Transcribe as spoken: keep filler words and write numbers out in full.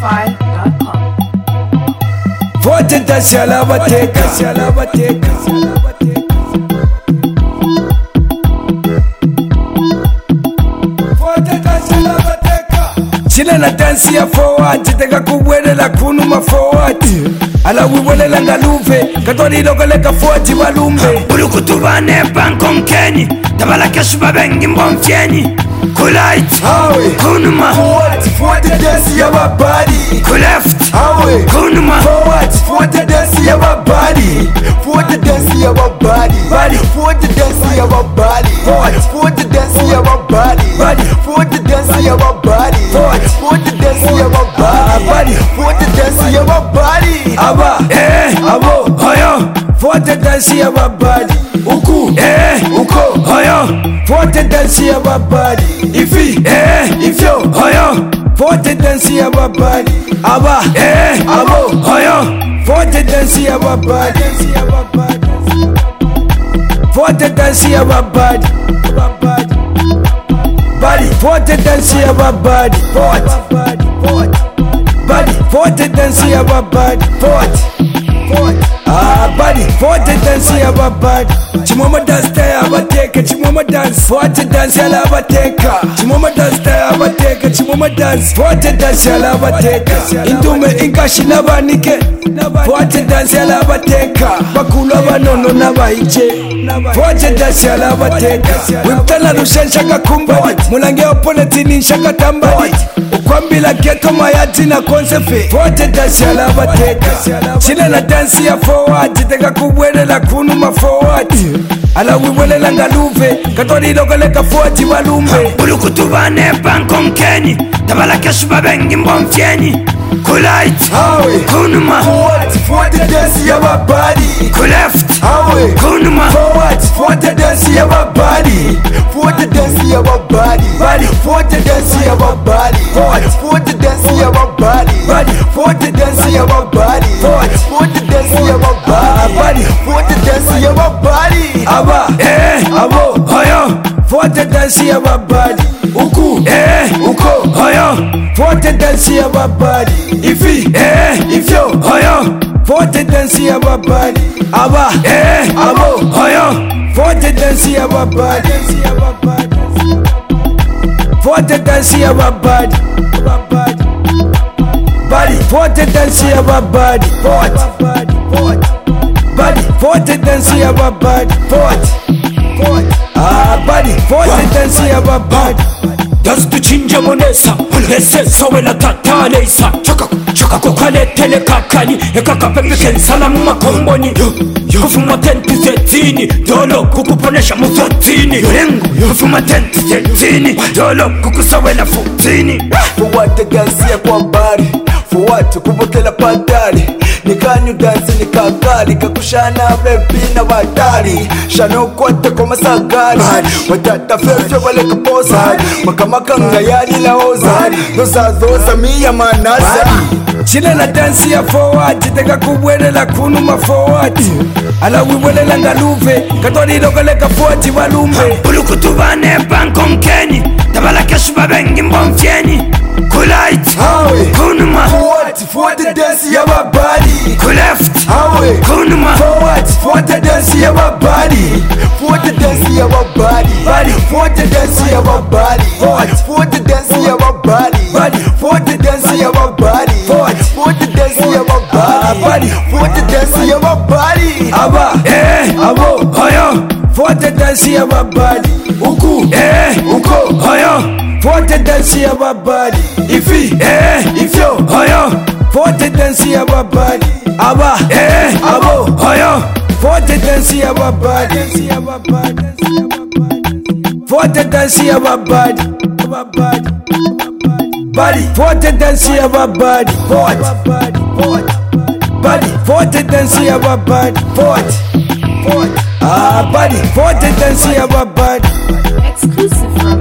file dot com. Forte dance alabateka, alabateka, alabateka. Forte dance alabateka. Chile na dance ya forward, tega kubwelela kunuma forward. Ala wiwelela ngaluve, katori lokoleka forward walumbe. Ulukutubane bankonkeni, tabala keshuba bengi mbomfyeni. Kulait, kunuma Forward, forte dance ya wabadi. kuleft, Awe, kunuma forward, forte dance ya wabadi. Forte dance ya wabadi. Body, forte dance ya wabadi. Forward, forte dance ya wabadi. Body, forte dance ya wabadi. Forward, forte dance ya wabadi. Body, forte dance ya wabadi. Aba, eh, abo, hoyo, forte dance ya wabadi. Uku, eh, uko, hoyo, forte dance ya wabadi. Ifi, eh, ifyo, hoyo, forte dance ya wabadi. Aba, eh, abo, hoyo, forte dance ya wabadi. Forte dance ya wabadi. Body, forte dance ya wabadi. Forte, body, forte dance ya wabadi. Forte, ah, body, forte dance ya wabadi. Chimoma dance ya bateka, chimoma dance. Forte dance ya la bateka. Chimoma dance ya bateka, chimoma dance. Forte dance ya la bateka. Indume ingashi nabanike. Forte dance ya la bateka. Bakulu abanono nabaije. Forte dance ya la bateka. Wimtana rushensha kakumbadi. Mulange opponent ni shaka tambadi. Ukwambila ghetto mayati na konsefe. Forte dance ya la bateka. Chile na dance ya forward, tega kubwelela kunuma forward. Ala wiwelela ngaluve, katori lokoleka forward walumbe. ulukutubane bankonkeni, tabala keshuba bengi mbomfyeni. Kulait, Awe, kunuma forward, forte dance ya wabadi. kuleft, Awe, kunuma forward, forte dance ya wabadi. Forte dance ya wabadi. Body, forte dance ya wabadi. Forward, forte dance ya wabadi. Body, forte dance ya wabadi. Forward, forte dance ya wabadi. Body, forte dance ya wabadi. Aba, eh, abo, hoyo, forte dance ya wabadi. Uku, eh, uko, hoyo, forte dance ya wabadi. Ifi, eh, ifyo, hoyo, forte dance ya wabadi. Aba, eh, abo, hoyo, forte dance ya wabadi. Forte dance ya wabadi. Body, forte dance ya wabadi. Forte, body, forte dance ya wabadi. Forte, ah, body, forte dance ya wabadi. das tuchinja monesa, ese sowela tatanesa. Chaka, chaka kokwaletele kakani, ekaka pepe kensala mumakomboni. Kufuma tenti zetini, dolo kukuponesha muzotini. Rengu, kufuma tenti zetini, dolo kukusawela futini. Forward dance ya kwa bari. Forward kubokela padali. Nikanyu dance nikakali. Kakushana bebi na wadali. Shano kwate kwa masagari. Watata fefyo wale kaposa. Makamaka ngayali la oza. Doza doza miya manasa. Chile na dance ya forward, tega kubwelela kunuma forward. Ala wiwelela ngaluve, katori lokoleka forward walumbe. Ulukutubane bankonkeni, tabala keshuba bengi mbomfyeni. Kulait, Awe, kunuma forward, forte dance ya wabadi. kuleft, Awe, kunuma forward, forte dance ya wabadi. Forte dance ya wabadi. Body, forte dance ya wabadi. Forward, forte dance ya wabadi. Body, forte dance ya wabadi. Forward, forte dance ya wabadi. Body, forte dance ya wabadi. Aba, eh, abo, hoyo, forte dance ya wabadi. Uku, eh, uko, hoyo, forte dance ya wabadi. Ifi, eh, ifyo, hoyo, forte dance ya wabadi. Aba, eh, abo, hoyo, forte dance ya wabadi. Forte dance ya wabadi. Body, forte dance ya wabadi. Forte, body, forte dance ya wabadi. Forte, ah, body, forte dance ya wabadi. Exclusive from